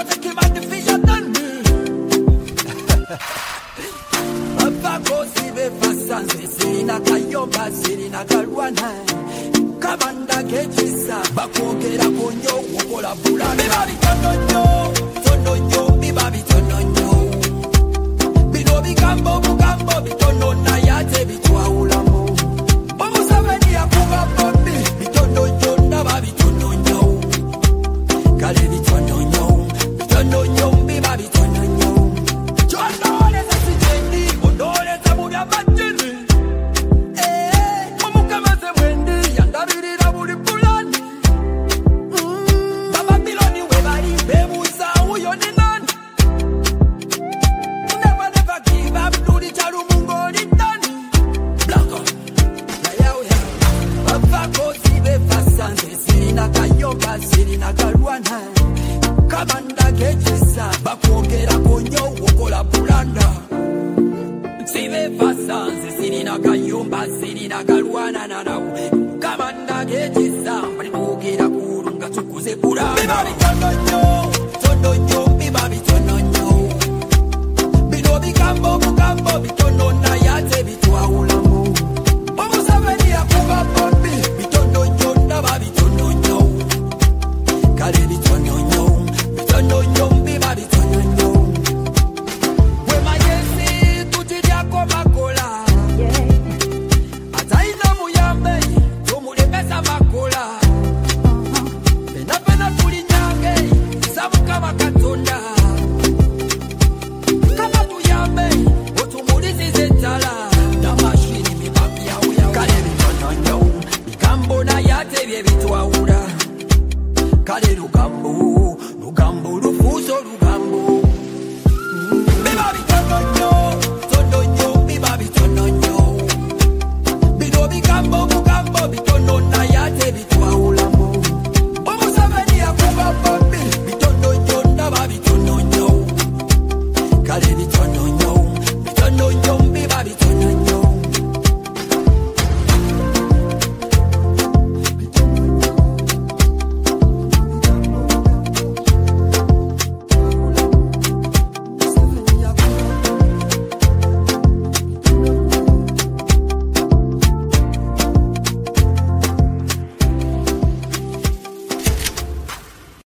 take him at the fear than me. Papa gosi be fasanze sirina kayomba sirina kalwana. Kamanda kechisa bakogera konyo wokola bulana. Bibabi tononyo, bibabi tononyo. Bino bigambo bugambo bitono na yate bitwaulamo. Omusabeni yakuba bombi bitononyo nababi tononyo. Kale bitononyo, bitononyo bibabi tononyo. Chonole sasijendi, ondole zabuya majini. Omukamaze mwendi yandabirira buli pulani. Babiloni webali bebuza uyo ni nani. Never give up to the chalu mungoli dani. Blacko, ya. Papa kosi be fasanze sirina kayomba sirina kalwana. Kamanda kechisa bakogera konyo wokola bulanda. Sibe fasanze sirina kayomba sirina kalwana nanawe. Kamanda kechisa bakogera kurunga tukuze bulanda.